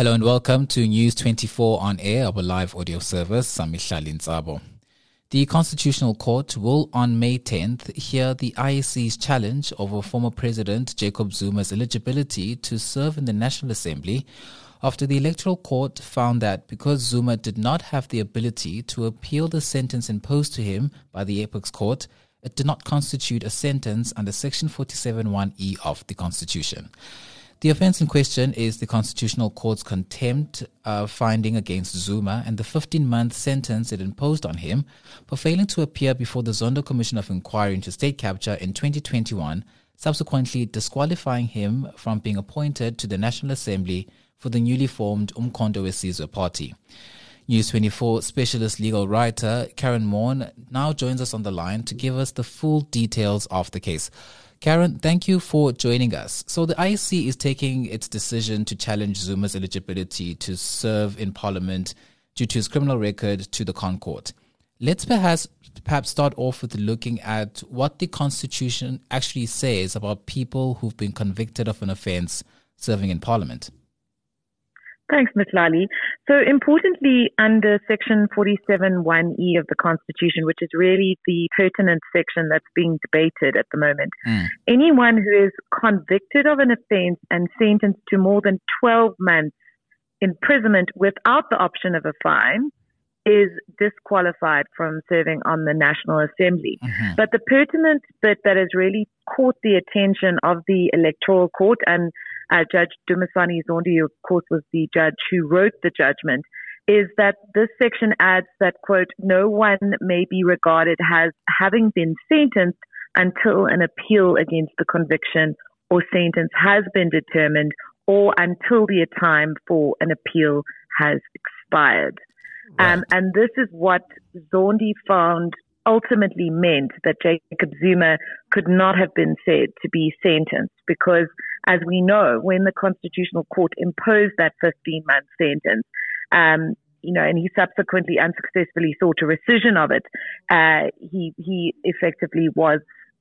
Hello and welcome to News 24 on air, our live audio service. I'm Mihlali Ntsabo. The Constitutional Court will on May 10th hear the IEC's challenge over former President Jacob Zuma's eligibility to serve in the National Assembly after the Electoral Court found that because Zuma did not have the ability to appeal the sentence imposed to him by the Apex Court, it did not constitute a sentence under Section 47(1)(e) of the Constitution. The offence in question is the Constitutional Court's contempt finding against Zuma and the 15-month sentence it imposed on him for failing to appear before the Zondo Commission of Inquiry into State Capture in 2021, subsequently disqualifying him from being appointed to the National Assembly for the newly formed Umkhonto weSizwe Party. News 24 specialist legal writer Karen Morn now joins us on the line to give us the full details of the case. Karen, thank you for joining us. So the IEC is taking its decision to challenge Zuma's eligibility to serve in Parliament due to his criminal record to the Con Court. Let's perhaps start off with looking at what the Constitution actually says about people who've been convicted of an offence serving in Parliament. Thanks, Mihlali. So importantly, under Section 47(1)(e) of the Constitution, which is really the pertinent section that's being debated at the moment, anyone who is convicted of an offence and sentenced to more than 12 months imprisonment without the option of a fine is disqualified from serving on the National Assembly. But the pertinent bit that has really caught the attention of the Electoral Court, and Judge Dumisani Zondi, of course, was the judge who wrote the judgment, is that this section adds that, quote, no one may be regarded as having been sentenced until an appeal against the conviction or sentence has been determined or until the time for an appeal has expired. Right. And this is what Zondi found ultimately meant that Jacob Zuma could not have been said to be sentenced because, as we know, when the Constitutional Court imposed that 15-month sentence, and he subsequently unsuccessfully sought a rescission of it, he effectively was,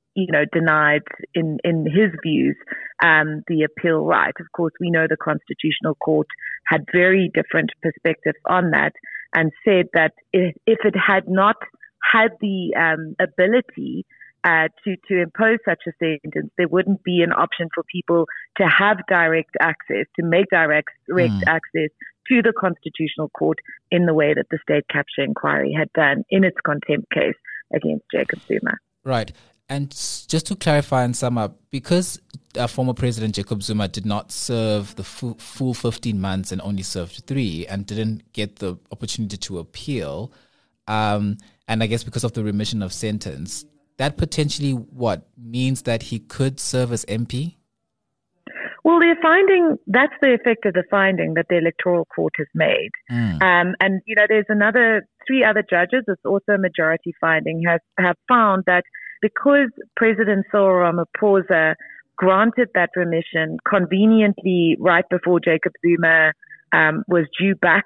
denied in his views, the appeal right. Of course, we know the Constitutional Court had very different perspectives on that and said that if it had not had the ability to impose such a sentence, there wouldn't be an option for people to have direct access, to make direct access to the Constitutional Court in the way that the State Capture Inquiry had done in its contempt case against Jacob Zuma. Right. And just to clarify and sum up, because former President Jacob Zuma did not serve the full 15 months and only served 3 and didn't get the opportunity to appeal, and I guess because of the remission of sentence, that potentially means that he could serve as MP? Well, that's the effect of the finding that the Electoral Court has made. And, there's 3 other judges, it's also a majority finding, have found that because President Cyril Ramaphosa granted that remission conveniently right before Jacob Zuma was due back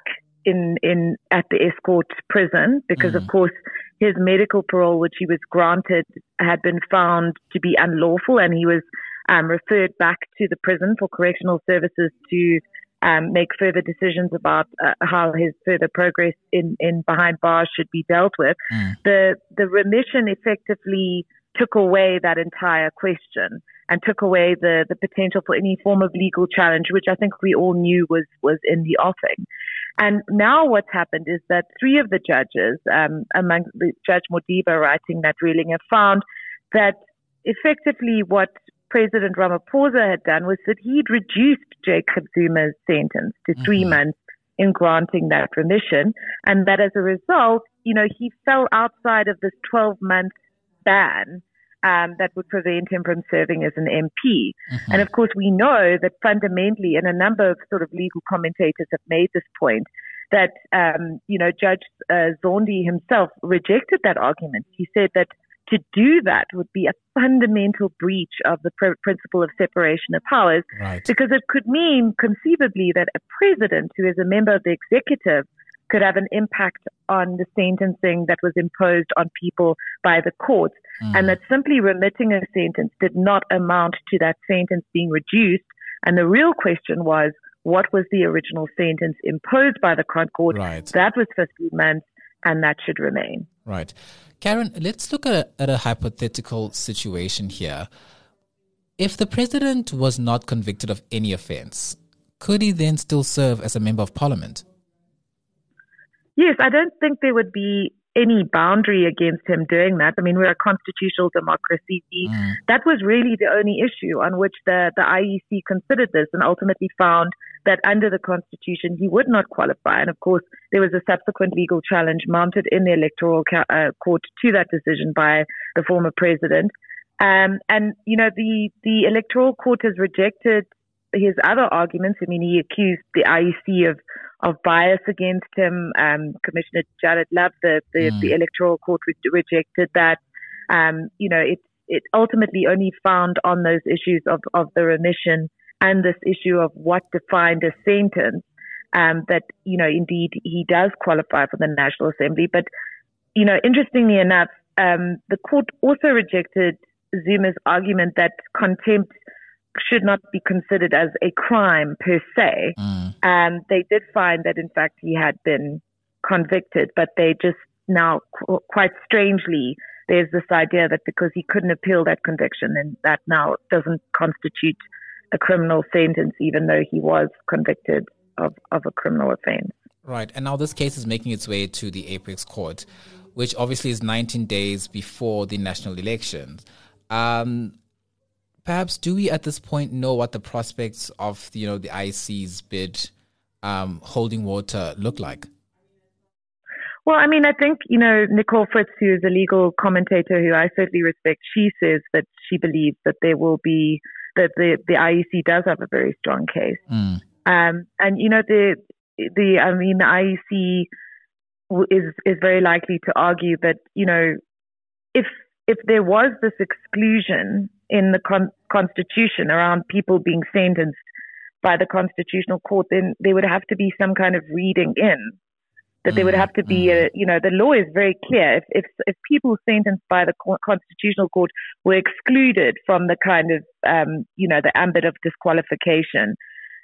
at the Escort prison, because of course his medical parole, which he was granted, had been found to be unlawful, and he was referred back to the prison for correctional services to make further decisions about how his further progress in behind bars should be dealt with. The remission effectively took away that entire question and took away the potential for any form of legal challenge, which I think we all knew was in the offing. And now what's happened is that 3 of the judges, among the Judge Modiba writing that ruling, have found that effectively what President Ramaphosa had done was that he'd reduced Jacob Zuma's sentence to 3 months in granting that remission, and that as a result, he fell outside of this 12-month ban that would prevent him from serving as an MP. And of course, we know that fundamentally, and a number of sort of legal commentators have made this point, that, Judge Zondi himself rejected that argument. He said that to do that would be a fundamental breach of the principle of separation of powers, because it could mean conceivably that a president who is a member of the executive could have an impact on the sentencing that was imposed on people by the courts, and that simply remitting a sentence did not amount to that sentence being reduced. And the real question was what was the original sentence imposed by the court. Right. That was 15 months, and that should remain. Right. Karen, let's look at a hypothetical situation here. If the president was not convicted of any offense, could he then still serve as a member of parliament? Yes, I don't think there would be any boundary against him doing that. I mean, we're a constitutional democracy. That was really the only issue on which the IEC considered this and ultimately found that under the Constitution, he would not qualify. And of course, there was a subsequent legal challenge mounted in the Electoral Court to that decision by the former president. And, you know, the Electoral Court has rejected his other arguments. I mean, he accused the IEC of bias against him. Commissioner Jared Love, the Electoral Court rejected that. You know, it ultimately only found on those issues of the remission and this issue of what defined a sentence, that, you know, indeed he does qualify for the National Assembly. But, you know, interestingly enough, the court also rejected Zuma's argument that contempt should not be considered as a crime per se. They did find that, in fact, he had been convicted, but they just now, quite strangely, there's this idea that because he couldn't appeal that conviction, then that now doesn't constitute a criminal sentence, even though he was convicted of a criminal offense. Right. And now this case is making its way to the Apex Court, which obviously is 19 days before the national elections. Perhaps do we at this point know what the prospects of the IEC's bid holding water look like? Well, I mean, I think, Nicole Fritz, who is a legal commentator who I certainly respect, she says that she believes that there will be, that the IEC does have a very strong case. And, the IEC is very likely to argue that, if there was this exclusion in the Constitution around people being sentenced by the Constitutional Court, then there would have to be some kind of reading in. That there would have to be the law is very clear. If people sentenced by the Constitutional Court were excluded from the kind of, the ambit of disqualification,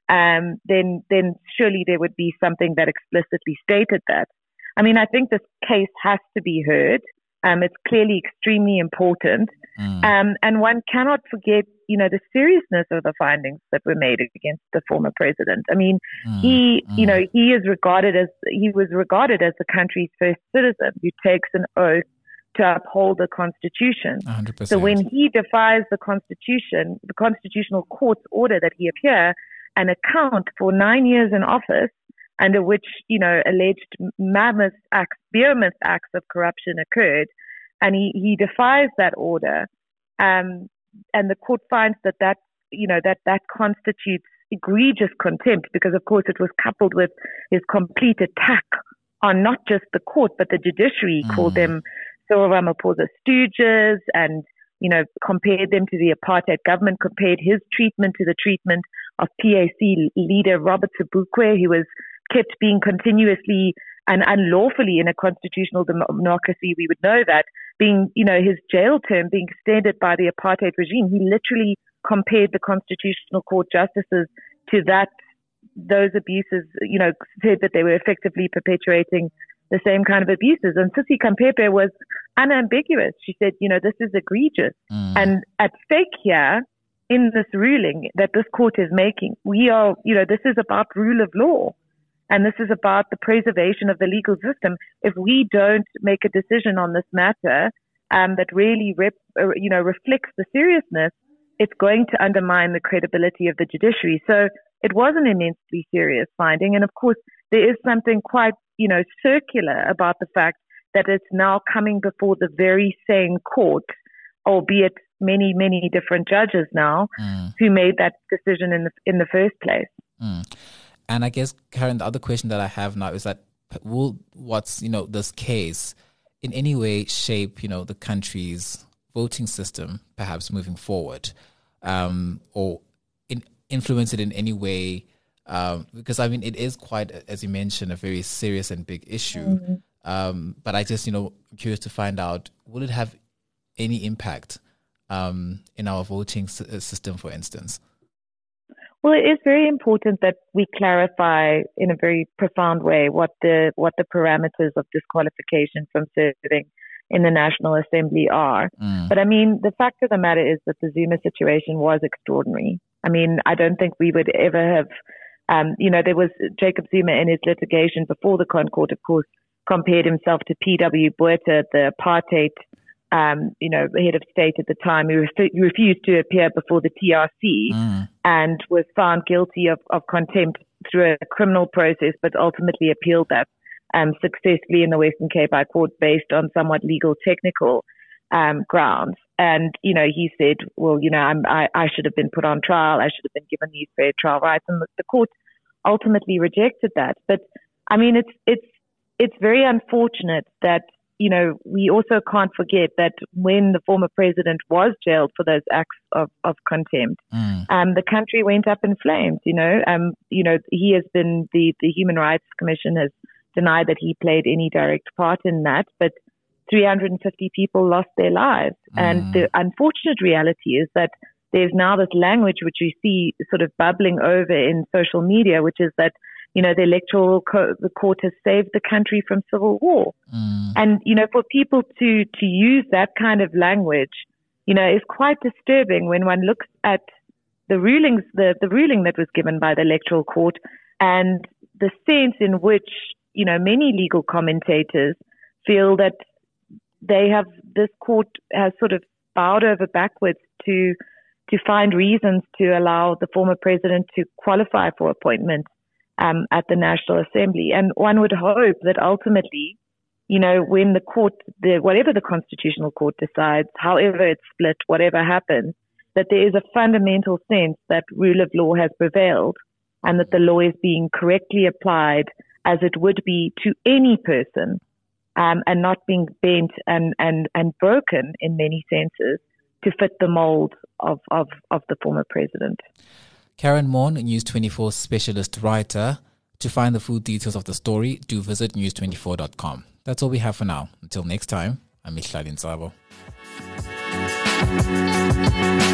then surely there would be something that explicitly stated that. I mean, I think this case has to be heard. It's clearly extremely important. And one cannot forget, the seriousness of the findings that were made against the former president. I mean, he was regarded as the country's first citizen who takes an oath to uphold the Constitution. 100%. So when he defies the Constitution, the Constitutional Court's order that he appear and account for 9 years in office, under which, alleged vehement acts of corruption occurred, and he defies that order, and the court finds that constitutes egregious contempt, because of course it was coupled with his complete attack on not just the court but the judiciary. He called them Cyril Ramaphosa stooges, and compared them to the apartheid government, compared his treatment to the treatment of PAC leader Robert Sobukwe, who was kept being continuously and unlawfully in a constitutional democracy. We would know that being, his jail term being extended by the apartheid regime. He literally compared the Constitutional Court justices to those abuses, said that they were effectively perpetuating the same kind of abuses. And Sissy Kampepe was unambiguous. She said, this is egregious. And at stake here in this ruling that this court is making, we are, this is about rule of law. And this is about the preservation of the legal system. If we don't make a decision on this matter that really reflects the seriousness, it's going to undermine the credibility of the judiciary. So it was an immensely serious finding. And of course, there is something quite, circular about the fact that it's now coming before the very same court, albeit many, many different judges now, who made that decision in the first place. And I guess, Karen, the other question that I have now is that will this case in any way shape, the country's voting system, perhaps moving forward, or influence it in any way? Because, I mean, it is quite, as you mentioned, a very serious and big issue. But I just, curious to find out, will it have any impact in our voting system, for instance? Well, it is very important that we clarify in a very profound way what the parameters of disqualification from serving in the National Assembly are. But I mean, the fact of the matter is that the Zuma situation was extraordinary. I mean, I don't think we would ever have, there was Jacob Zuma in his litigation before the ConCourt, of course, compared himself to P.W. Botha, the apartheid head of state at the time, who refused to appear before the TRC and was found guilty of contempt through a criminal process, but ultimately appealed that successfully in the Western Cape High Court based on somewhat legal technical grounds. And, he said, well, I should have been put on trial. I should have been given these fair trial rights. And the court ultimately rejected that. But, I mean, it's very unfortunate that, we also can't forget that when the former president was jailed for those acts of contempt, the country went up in flames. He has been, the Human Rights Commission has denied that he played any direct part in that, but 350 people lost their lives. And the unfortunate reality is that there's now this language which we see sort of bubbling over in social media, which is that the electoral the court has saved the country from civil war. And, for people to use that kind of language, is quite disturbing when one looks at the rulings, the ruling that was given by the electoral court and the sense in which, many legal commentators feel that this court has sort of bowed over backwards to find reasons to allow the former president to qualify for appointment at the National Assembly. And one would hope that ultimately, when the court, whatever the Constitutional Court decides, however it's split, whatever happens, that there is a fundamental sense that rule of law has prevailed and that the law is being correctly applied as it would be to any person, and not being bent and broken in many senses to fit the mold of the former president. Karen Maughan, News 24 specialist writer. To find the full details of the story, do visit news24.com. That's all we have for now. Until next time, I'm Mihlali Ntsabo.